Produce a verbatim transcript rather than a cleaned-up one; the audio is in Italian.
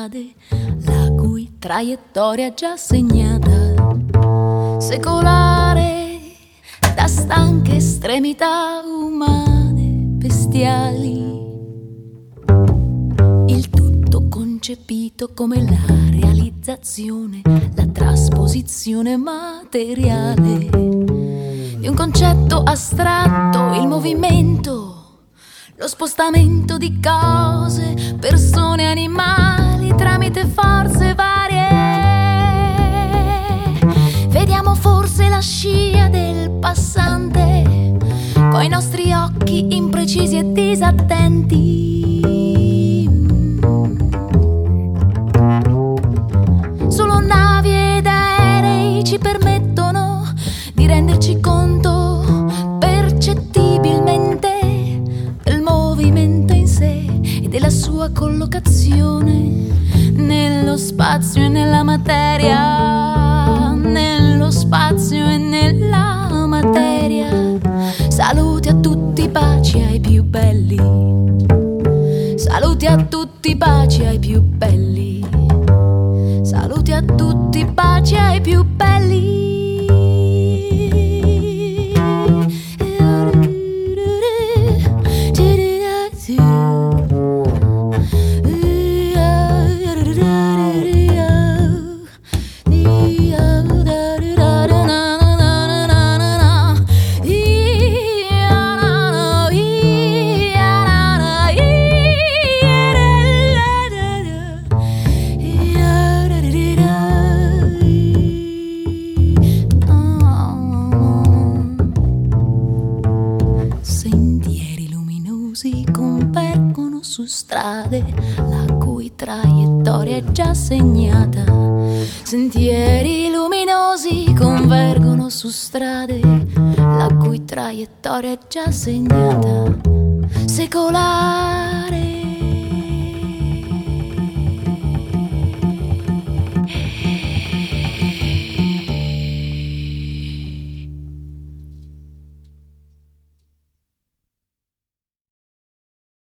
strade, la cui traiettoria già segnata, secolare, da stanche estremità umane, bestiali. Il tutto concepito come la realizzazione, la trasposizione materiale di un concetto astratto, il movimento, lo spostamento di cose, persone, animali tramite forze varie. Vediamo forse la scia del passante coi nostri occhi imprecisi e disattenti. Solo navi ed aerei ci permettono di renderci conto percettibilmente del movimento in sé e della sua collocazione nello spazio e nella materia, nello spazio e nella materia. Saluti a tutti, paci ai più belli. Saluti a tutti, paci ai più belli. Saluti a tutti, paci ai più belli. Convergono su strade la cui traiettoria è già segnata. Sentieri luminosi convergono su strade la cui traiettoria è già segnata. Secolare,